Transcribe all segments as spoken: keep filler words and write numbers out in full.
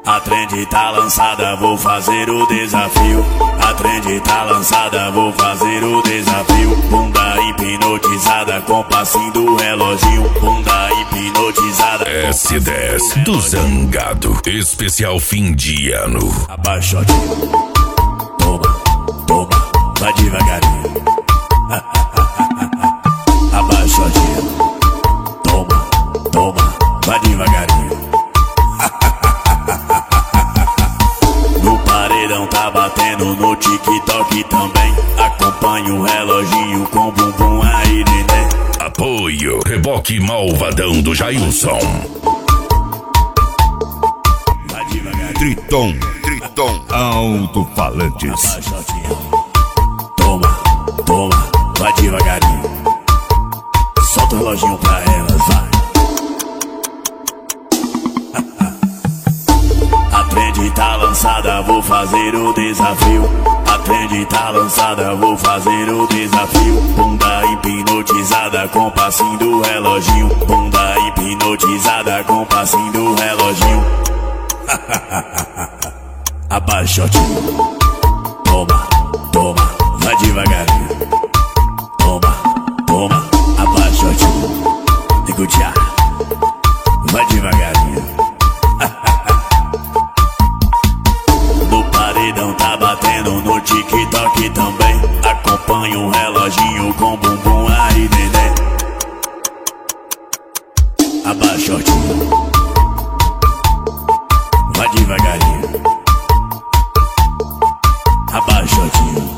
A trend tá lançada, vou fazer o desafio. A trend tá lançada, vou fazer o desafio. Bunda hipnotizada com passinho do reloginho. Bunda hipnotizada. S dez do Zangado, especial fim de ano. Abaixotinho, toma, toma, vai devagarinho. Abaixotinho, toma, toma, vai devagarinho. No paredão tá batendo, no TikTok também. Acompanha o reloginho com bumbum aí, neném. Apoio, reboque malvadão do Jailson. Vai devagarinho. Triton, Triton, alto-falantes. Abaixotinho, toma, toma, vai devagarinho. Solta o reloginho pra elas, vai. A trend tá lançada, vou fazer o desafio. A trend tá lançada, vou fazer o desafio. Bunda hipnotizada com passinho do reloginho. Bunda hipnotizada com passinho do reloginho. Abaixotinho, toma, toma, vai devagarinho. Toma, toma, abaixotinho. Igutear, vai devagarinho. No paredão tá batendo, no TikTok também. Acompanha o reloginho com bumbum aí, neném. Abaixotinho, vai devagarinho. Abaixotinho,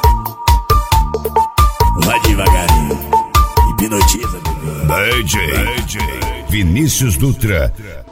vai devagarinho. Hipnotiza, bebê. D J, D J Vinícius Dutra.